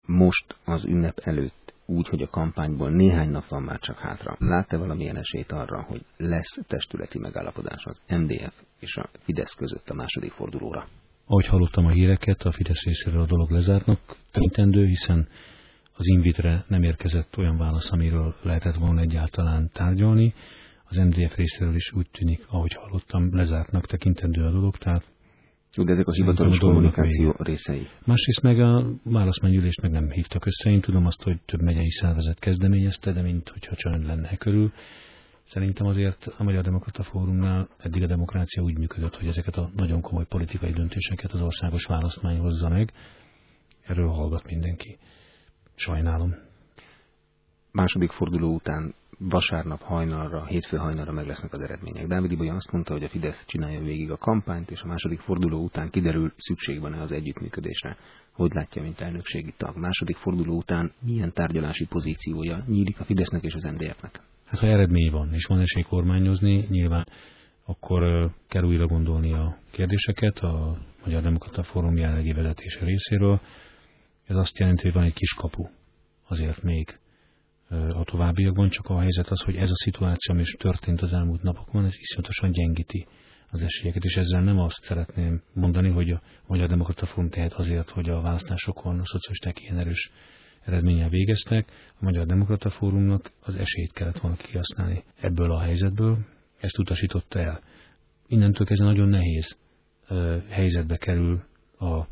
most az ünnep előtt, úgy, hogy a kampányból néhány nap van már csak hátra, lát-e valamilyen esélyt arra, hogy lesz testületi megállapodás az MDF és a Fidesz között a második fordulóra? Ahogy hallottam a híreket, a Fidesz részéről a dolog lezártnak tekintendő, hiszen az Invitre nem érkezett olyan válasz, amiről lehetett volna egyáltalán tárgyalni. Az MDF részéről is úgy tűnik, ahogy hallottam, lezártnak tekintendő a dolog, tehát de ezek a hivatalos kommunikáció részei. Másrészt meg a választmánygyűlést meg nem hívtak össze. Én tudom azt, hogy több megyei szervezet kezdeményezte, de mint hogyha csönd lenne körül. Szerintem azért a Magyar Demokrata Fórumnál eddig a demokrácia úgy működött, hogy ezeket a nagyon komoly politikai döntéseket az országos választmány hozza meg. Erről hallgat mindenki. Sajnálom. Második forduló után vasárnap hajnalra, hétfő hajnalra meg lesznek az eredmények. Dávid Ibolya azt mondta, hogy a Fidesz csinálja végig a kampányt, és a második forduló után kiderül, szükség van-e az együttműködésre. Hogy látja, mint elnökségi tag? Második forduló után milyen tárgyalási pozíciója nyílik a Fidesznek és az MDF-nek? Hát ha eredmény van, és van esély kormányozni, nyilván akkor kell újra gondolni a kérdéseket a Magyar Demokrata Fórum jelenlegi vezetése részéről. Ez azt jelenti, hogy van egy kis kapu azért még a továbbiakban, csak a helyzet az, hogy ez a szituáció, ami is történt az elmúlt napokban, ez iszonyatosan gyengíti az esélyeket, és ezzel nem azt szeretném mondani, hogy a Magyar Demokrata Fórum tehet azért, hogy a választásokon a szocialisták ilyen erős eredménnyel végeztek. A Magyar Demokrata Fórumnak az esélyt kellett volna kihasználni ebből a helyzetből, ezt utasította el. Innentől kezdve nagyon nehéz helyzetbe kerül a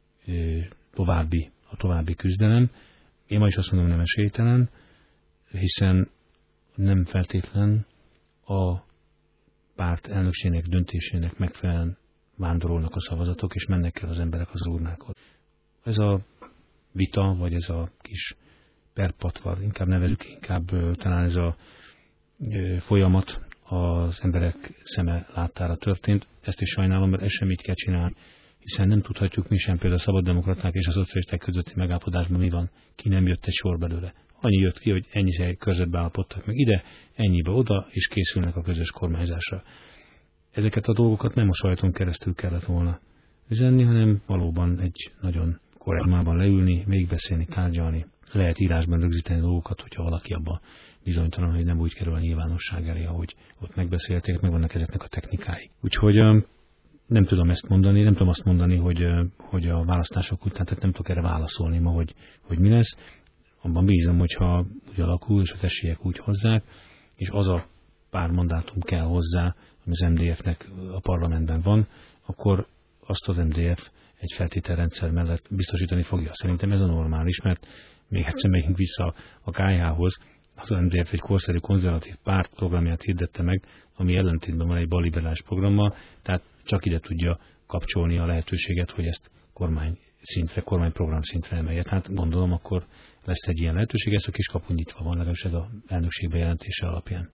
további küzdelem. Én ma is azt mondom, nem esélytelen, hiszen nem feltétlen a párt elnökségnek döntésének megfelelően vándorolnak a szavazatok, és mennek el az emberek az urnákhoz. Ez a vita, vagy ez a kis perpatvar, inkább nevezzük, talán ez a folyamat az emberek szeme láttára történt. Ezt is sajnálom, mert ezt sem így kell csinálni, hiszen nem tudhatjuk mi sem, például a szabaddemokraták és a szocialisták közötti megállapodásban mi van, ki nem jött egy sor belőle. Annyi jött ki, hogy ennyi körzetbe állapodtak meg ide, ennyibe oda, és készülnek a közös kormányzásra. Ezeket a dolgokat nem a sajton keresztül kellett volna üzenni, hanem valóban egy nagyon kormányban leülni, végigbeszélni, tárgyalni. Lehet írásban rögzíteni dolgokat, hogyha valaki abban bizonytalan, hogy nem úgy kerül a nyilvánosság elé, ahogy ott megbeszélték, meg vannak ezeknek a technikái. Úgyhogy nem tudom ezt mondani, nem tudom azt mondani, hogy a választások után, tehát nem tudok erre válaszolni ma, hogy mi lesz. Abban bízom, hogyha úgy alakul, és az esélyek úgy hozzák, és az a pár mandátum kell hozzá, ami az MDF-nek a parlamentben van, akkor azt az MDF egy feltételrendszer mellett biztosítani fogja. Szerintem ez a normális, mert még egyszer megyünk vissza a KH-hoz, az MDF egy korszerű konzervatív párt programját hirdette meg, ami ellentétben van egy balliberális programmal, tehát csak ide tudja kapcsolni a lehetőséget, hogy ezt kormányprogram szintre emelje. Hát gondolom, akkor lesz egy ilyen lehetőség, ez a kis kapu nyitva van, legalábbis ez az elnökség bejelentése alapján.